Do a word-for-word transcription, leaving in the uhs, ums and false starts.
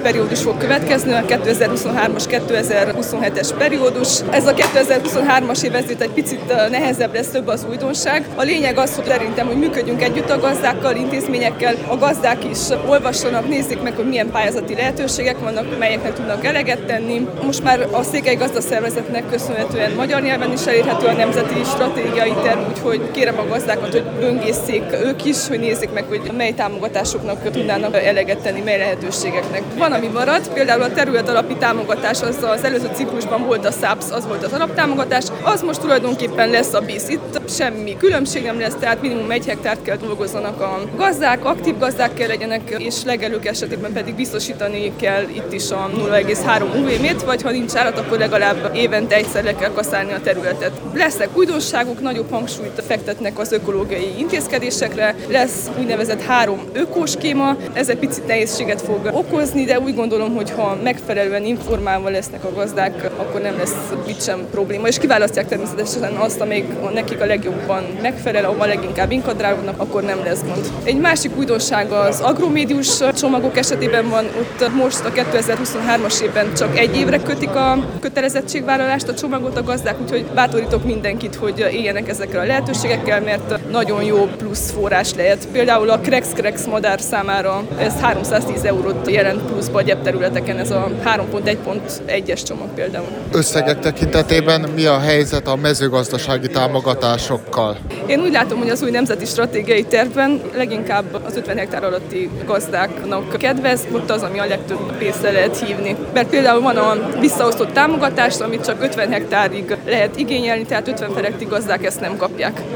periódus fog következni, a kétezer-huszonhármas kétezer-huszonhetes periódus. Ez a kétezer-huszonhármas év ezért egy picit nehezebb lesz, több az újdonság. A lényeg az, hogy szerintem, hogy működjünk együtt a gazdákkal, intézményekkel, a gazdák is olvassanak, nézzék meg, hogy milyen pályázati lehetőségek vannak, melyeknek tudnak eleget tenni. Most már a Székely Gazdaszervezetnek köszönhetően magyar nyelven is elérhető a nemzeti stratégiai terv, úgyhogy kérem a gazdákat, hogy böngészék ők is, hogy nézzék meg, hogy mely támogatásoknak tudnának eleget tenni, mely lehetőségeknek. Van, ami marad, például a terület alapi támogatás, az az előző ciklusban volt a szápsz, az volt az alaptámogatás, az most tulajdonképpen lesz a BISZ. Itt semmi különbség nem lesz, tehát minimum egy hektárt kell dolgozzanak a gazdák, aktív gazdák kell legyenek, és legelők esetében pedig biztosítani kell itt is a nulla egész három u vé mét, vagy ha nincs állat, akkor legalább évente egyszer le kell kaszálni a területet. Lesznek újdonságok, nagyobb hangsúlyt fektetnek az ökológiai intézkedésekre, lesz úgynevezett három ökóskéma, ez egy picit nehézséget fog okozni, de úgy gondolom, hogy ha megfelelően informálva lesznek a gazdák, akkor nem lesz itt sem probléma, és kiválasztják természetesen azt, amelyik nekik a legjobban megfelel, ahol leginkább inkadrálódnak, akkor nem lesz gond. Egy másik újdonság az agromédius csomagok esetében van, ott most a kétezer-huszonhármas évben csak egy évre kötik a kötelezettségvállalást, a csomagot a gazdák, úgyhogy bátorítok mindenkit, hogy éljenek ezekkel a lehetőségekkel, mert nagyon jó plusz forrás lehet. Például a Krex-Krex madár számára ez háromszáztíz eurót jelent pluszba a gyepterületeken, ez a három pont egy pont egyes csomag például. Összegek tekintetében mi a helyzet a mezőgazdasági támogatásokkal? Én úgy látom, hogy az új nemzeti stratégiai tervben leginkább az ötven hektár alatti gazdáknak kedvez, ott az, ami a legtöbb pénzre lehet hívni. Mert például van a visszaosztott támogatás, amit csak ötven hektárig lehet igényelni, tehát ötven feletti gazdák ezt nem kapják.